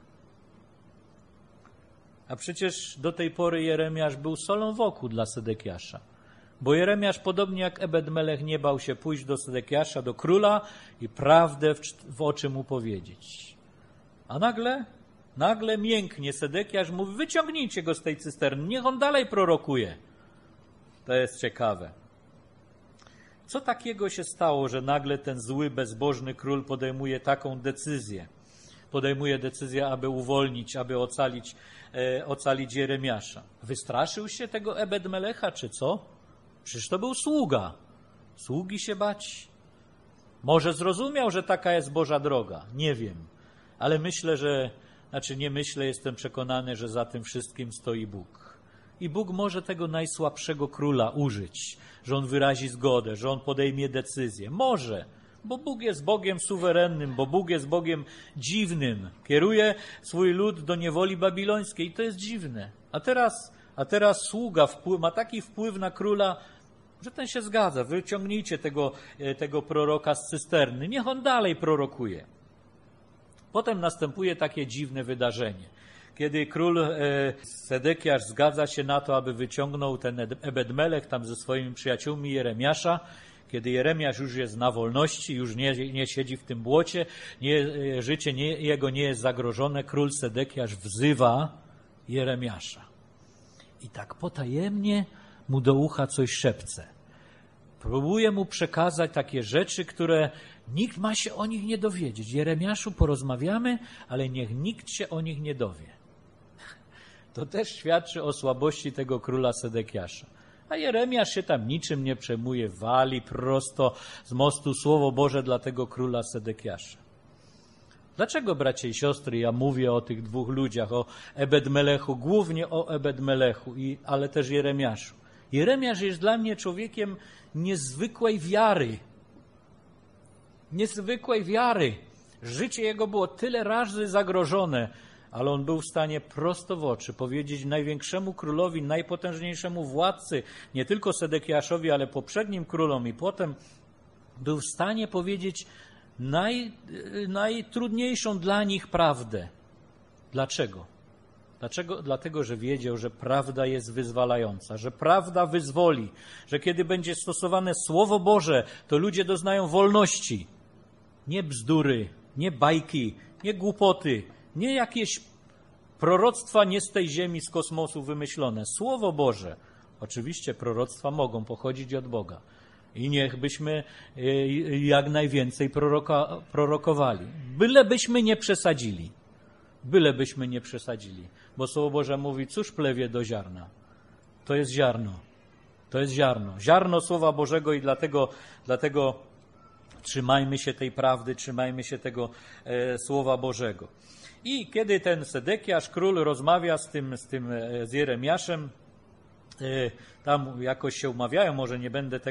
A przecież do tej pory Jeremiasz był solą wokół dla Sedekiasza. Bo Jeremiasz, podobnie jak Ebed-Melech, nie bał się pójść do Sedekiasza, do króla i prawdę w oczy mu powiedzieć. A nagle mięknie Sedekiasz mówi, wyciągnijcie go z tej cysterny, niech on dalej prorokuje. To jest ciekawe. Co takiego się stało, że nagle ten zły, bezbożny król podejmuje taką decyzję? Podejmuje decyzję, aby uwolnić, aby ocalić Jeremiasza. Wystraszył się tego Ebed-Melecha, czy co? Przecież to był sługa. Sługi się bać. Może zrozumiał, że taka jest Boża droga. Nie wiem. Ale jestem przekonany, że za tym wszystkim stoi Bóg. I Bóg może tego najsłabszego króla użyć, że on wyrazi zgodę, że on podejmie decyzję. Może. Bo Bóg jest Bogiem suwerennym, bo Bóg jest Bogiem dziwnym. Kieruje swój lud do niewoli babilońskiej i to jest dziwne. A teraz sługa ma taki wpływ na króla, że ten się zgadza. Wyciągnijcie tego proroka z cysterny. Niech on dalej prorokuje. Potem następuje takie dziwne wydarzenie. kiedy król Sedekiasz zgadza się na to, aby wyciągnął ten Ebed-Melech tam ze swoimi przyjaciółmi Jeremiasza, kiedy Jeremiasz już jest na wolności, już nie siedzi w tym błocie, życie jego nie jest zagrożone, król Sedekiasz wzywa Jeremiasza. I tak potajemnie mu do ucha coś szepce. Próbuje mu przekazać takie rzeczy, które nikt ma się o nich nie dowiedzieć. Jeremiaszu, porozmawiamy, ale niech nikt się o nich nie dowie. To też świadczy o słabości tego króla Sedekiasza. A Jeremiasz się tam niczym nie przejmuje, wali prosto z mostu Słowo Boże dla tego króla Sedekiasza. Dlaczego, bracia i siostry, ja mówię o tych dwóch ludziach, o Ebed-Melechu, głównie o Ebed-Melechu, ale też Jeremiaszu? Jeremiasz jest dla mnie człowiekiem niezwykłej wiary. Niezwykłej wiary. Życie jego było tyle razy zagrożone, ale on był w stanie prosto w oczy powiedzieć największemu królowi, najpotężniejszemu władcy, nie tylko Sedekiaszowi, ale poprzednim królom i potem, był w stanie powiedzieć najtrudniejszą dla nich prawdę. Dlaczego? Dlatego, że wiedział, że prawda jest wyzwalająca, że prawda wyzwoli, że kiedy będzie stosowane Słowo Boże, to ludzie doznają wolności. Nie bzdury, nie bajki, nie głupoty, nie jakieś proroctwa nie z tej ziemi, z kosmosu wymyślone. Słowo Boże. Oczywiście proroctwa mogą pochodzić od Boga. I niech byśmy jak najwięcej prorokowali. Bylebyśmy nie przesadzili. Bylebyśmy nie przesadzili. Bo Słowo Boże mówi, cóż plewie do ziarna? To jest ziarno. To jest ziarno. Ziarno Słowa Bożego i dlatego trzymajmy się tej prawdy, trzymajmy się tego Słowa Bożego. I kiedy ten Sedekiasz, król, rozmawia z Jeremiaszem, tam jakoś się umawiają, może nie będę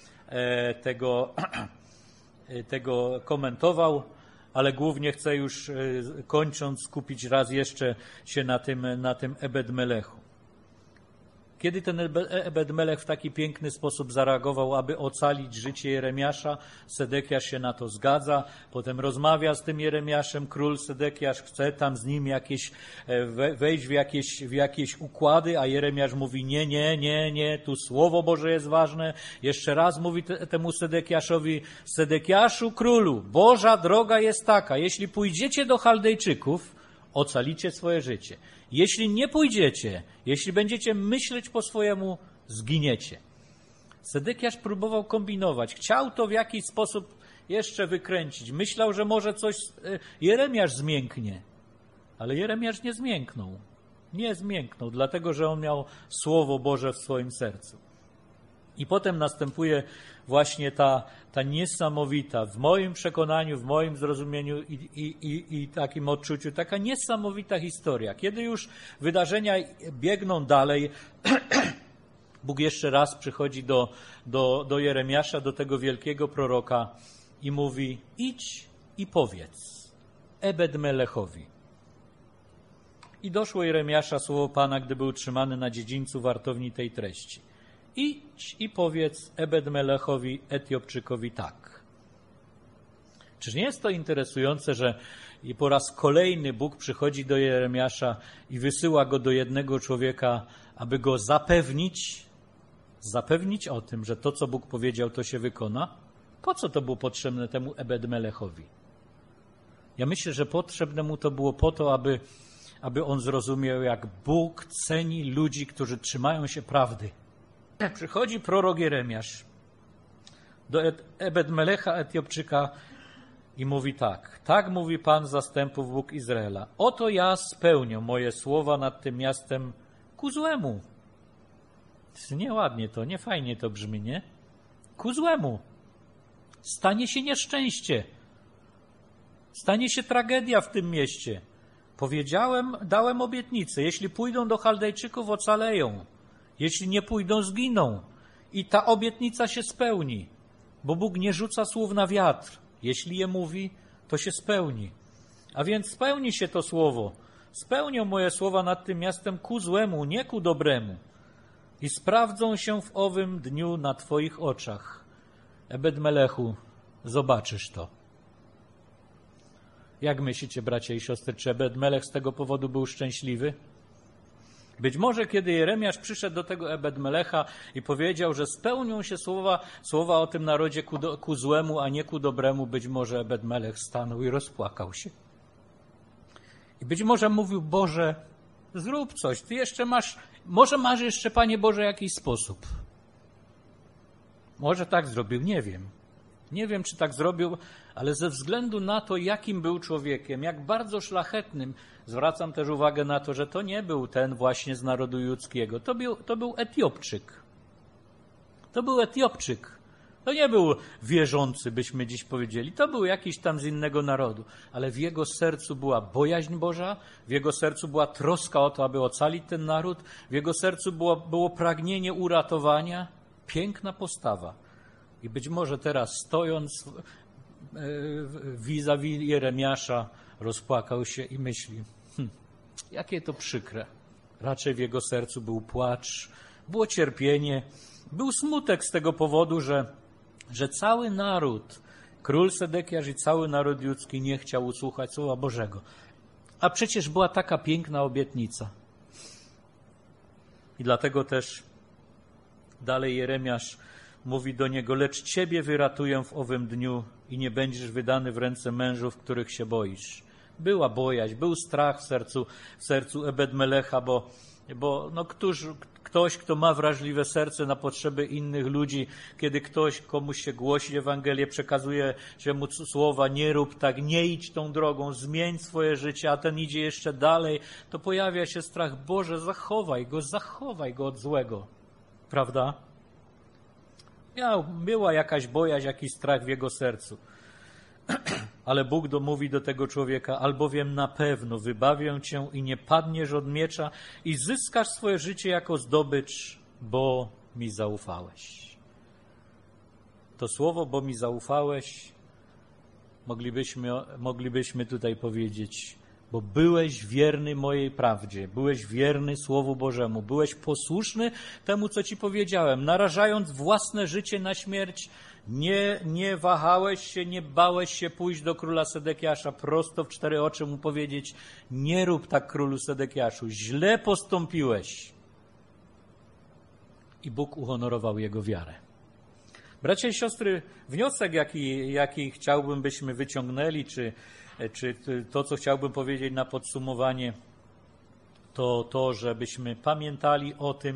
tego komentował, ale głównie chcę już, kończąc, skupić raz jeszcze się na tym Ebed-Melechu. Kiedy ten Ebed-Melech w taki piękny sposób zareagował, aby ocalić życie Jeremiasza, Sedekiasz się na to zgadza, potem rozmawia z tym Jeremiaszem, król Sedekiasz chce tam z nim wejść w jakieś układy, a Jeremiasz mówi nie, tu Słowo Boże jest ważne. Jeszcze raz mówi temu Sedekiaszowi, Sedekiaszu, królu, Boża droga jest taka, jeśli pójdziecie do Chaldejczyków, ocalicie swoje życie. Jeśli nie pójdziecie, jeśli będziecie myśleć po swojemu, zginiecie. Sedekiasz próbował kombinować. Chciał to w jakiś sposób jeszcze wykręcić. Myślał, że może coś Jeremiasz zmięknie. Ale Jeremiasz nie zmięknął. Nie zmięknął, dlatego że on miał Słowo Boże w swoim sercu. I potem następuje właśnie ta niesamowita, w moim przekonaniu, w moim zrozumieniu i takim odczuciu, taka niesamowita historia. Kiedy już wydarzenia biegną dalej, Bóg jeszcze raz przychodzi do Jeremiasza, do tego wielkiego proroka i mówi, idź i powiedz Ebed-Melechowi. I doszło Jeremiasza słowo Pana, gdy był utrzymany na dziedzińcu wartowni tej treści. Idź i powiedz Ebed-Melechowi, Etiopczykowi tak. Czyż nie jest to interesujące, że i po raz kolejny Bóg przychodzi do Jeremiasza i wysyła go do jednego człowieka, aby go zapewnić o tym, że to, co Bóg powiedział, to się wykona? Po co to było potrzebne temu Ebed-Melechowi? Ja myślę, że potrzebne mu to było po to, aby on zrozumiał, jak Bóg ceni ludzi, którzy trzymają się prawdy. Przychodzi prorok Jeremiasz do Ebed-Melecha, Etiopczyka i mówi tak. Tak mówi Pan zastępów, Bóg Izraela. Oto ja spełnię moje słowa nad tym miastem ku złemu. Nieładnie to, nie fajnie to brzmi, nie? Ku złemu. Stanie się nieszczęście. Stanie się tragedia w tym mieście. Dałem obietnicę. Jeśli pójdą do Chaldejczyków, ocaleją. Jeśli nie pójdą, zginą. I ta obietnica się spełni, bo Bóg nie rzuca słów na wiatr. Jeśli je mówi, to się spełni. A więc spełni się to słowo. Spełnią moje słowa nad tym miastem ku złemu, nie ku dobremu. I sprawdzą się w owym dniu na Twoich oczach. Ebed-Melechu, zobaczysz to. Jak myślicie, bracia i siostry, czy Ebed-Melech z tego powodu był szczęśliwy? Być może kiedy Jeremiasz przyszedł do tego Ebed-Melecha i powiedział, że spełnią się słowa o tym narodzie ku złemu, a nie ku dobremu, być może Ebed-Melech stanął i rozpłakał się. I być może mówił: Boże, zrób coś, Ty jeszcze może masz jeszcze, Panie Boże, jakiś sposób. Może tak zrobił, nie wiem. Nie wiem, czy tak zrobił, ale ze względu na to, jakim był człowiekiem, jak bardzo szlachetnym, zwracam też uwagę na to, że to nie był ten właśnie z narodu judzkiego. To był Etiopczyk. To był Etiopczyk. To nie był wierzący, byśmy dziś powiedzieli. To był jakiś tam z innego narodu. Ale w jego sercu była bojaźń Boża, w jego sercu była troska o to, aby ocalić ten naród, w jego sercu było pragnienie uratowania. Piękna postawa. I być może teraz, stojąc vis-a-vis Jeremiasza, rozpłakał się i myśli: jakie to przykre. Raczej w jego sercu był płacz, było cierpienie, był smutek z tego powodu, że cały naród, król Sedekiasz i cały naród judzki nie chciał usłuchać Słowa Bożego. A przecież była taka piękna obietnica. I dlatego też dalej Jeremiasz mówi do niego: lecz ciebie wyratuję w owym dniu i nie będziesz wydany w ręce mężów, których się boisz. Była bojaźń, był strach w sercu Ebed-Melecha, bo ktoś, kto ma wrażliwe serce na potrzeby innych ludzi, kiedy ktoś komuś się głosi Ewangelię, przekazuje się mu słowa: nie rób tak, nie idź tą drogą, zmień swoje życie, a ten idzie jeszcze dalej, to pojawia się strach: Boże, zachowaj go od złego. Prawda? Była jakaś bojaźń, jakiś strach w jego sercu. Ale Bóg mówi do tego człowieka: albowiem na pewno wybawię cię i nie padniesz od miecza i zyskasz swoje życie jako zdobycz, bo mi zaufałeś. To słowo, bo mi zaufałeś, moglibyśmy tutaj powiedzieć: bo byłeś wierny mojej prawdzie, byłeś wierny Słowu Bożemu, byłeś posłuszny temu, co ci powiedziałem, narażając własne życie na śmierć, nie wahałeś się, nie bałeś się pójść do króla Sedekiasza, prosto w 4 oczy mu powiedzieć: nie rób tak, królu Sedekiaszu, źle postąpiłeś. I Bóg uhonorował jego wiarę. Bracia i siostry, wniosek, jaki chciałbym, byśmy wyciągnęli, czy to, co chciałbym powiedzieć na podsumowanie, to, żebyśmy pamiętali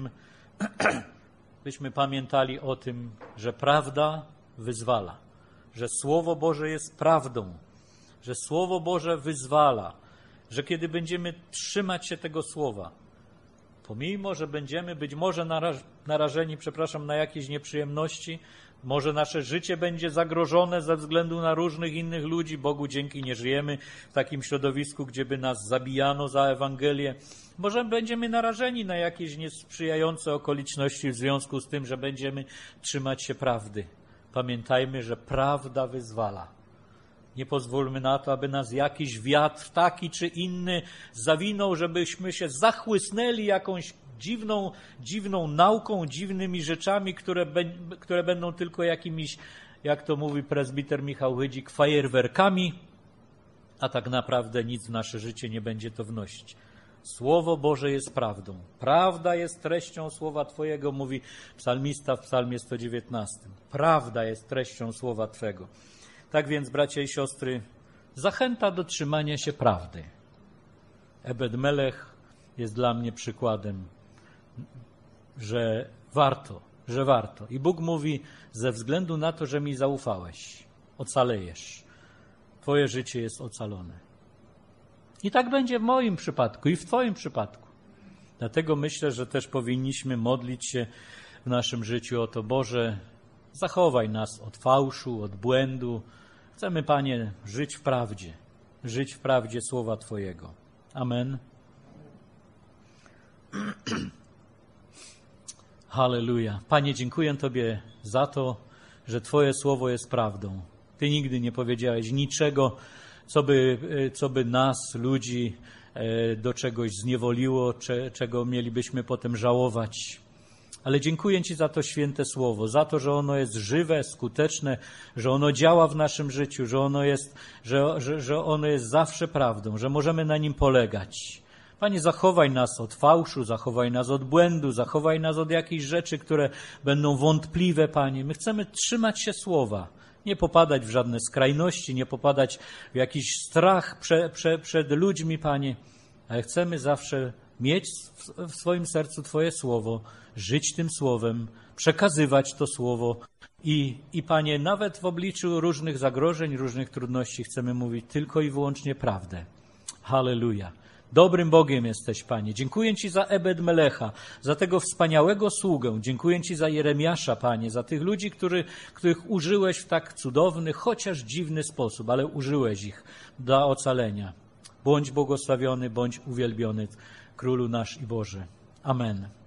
o tym, że prawda wyzwala, że Słowo Boże jest prawdą, że Słowo Boże wyzwala, że kiedy będziemy trzymać się tego Słowa, pomimo że będziemy być może narażeni, na jakieś nieprzyjemności, może nasze życie będzie zagrożone ze względu na różnych innych ludzi. Bogu dzięki, nie żyjemy w takim środowisku, gdzie by nas zabijano za Ewangelię. Może będziemy narażeni na jakieś niesprzyjające okoliczności w związku z tym, że będziemy trzymać się prawdy. Pamiętajmy, że prawda wyzwala. Nie pozwólmy na to, aby nas jakiś wiatr taki czy inny zawinął, żebyśmy się zachłysnęli jakąś dziwną nauką, dziwnymi rzeczami, które będą tylko jakimiś, jak to mówi prezbiter Michał Hydzik, fajerwerkami, a tak naprawdę nic w nasze życie nie będzie to wnosić. Słowo Boże jest prawdą. Prawda jest treścią Słowa Twojego, mówi psalmista w psalmie 119. Prawda jest treścią Słowa Twego. Tak więc, bracia i siostry, zachęta do trzymania się prawdy. Ebed-Melech jest dla mnie przykładem, że warto. I Bóg mówi: ze względu na to, że mi zaufałeś, ocalejesz. Twoje życie jest ocalone. I tak będzie w moim przypadku i w Twoim przypadku. Dlatego myślę, że też powinniśmy modlić się w naszym życiu o to: Boże, zachowaj nas od fałszu, od błędu. Chcemy, Panie, żyć w prawdzie Słowa Twojego. Amen. Halleluja. Panie, dziękuję Tobie za to, że Twoje Słowo jest prawdą. Ty nigdy nie powiedziałeś niczego, co by nas, ludzi, do czegoś zniewoliło, czego mielibyśmy potem żałować. Ale dziękuję Ci za to święte słowo, za to, że ono jest żywe, skuteczne, że ono działa w naszym życiu, że ono jest zawsze prawdą, że możemy na nim polegać. Panie, zachowaj nas od fałszu, zachowaj nas od błędu, zachowaj nas od jakichś rzeczy, które będą wątpliwe, Panie. My chcemy trzymać się słowa, nie popadać w żadne skrajności, nie popadać w jakiś strach przed ludźmi, Panie, ale chcemy zawsze mieć w swoim sercu Twoje słowo, żyć tym słowem, przekazywać to słowo i Panie, nawet w obliczu różnych zagrożeń, różnych trudności chcemy mówić tylko i wyłącznie prawdę. Halleluja. Dobrym Bogiem jesteś, Panie. Dziękuję Ci za Ebed-Melecha, za tego wspaniałego sługę. Dziękuję Ci za Jeremiasza, Panie, za tych ludzi, których użyłeś w tak cudowny, chociaż dziwny sposób, ale użyłeś ich dla ocalenia. Bądź błogosławiony, bądź uwielbiony, Królu nasz i Boże. Amen.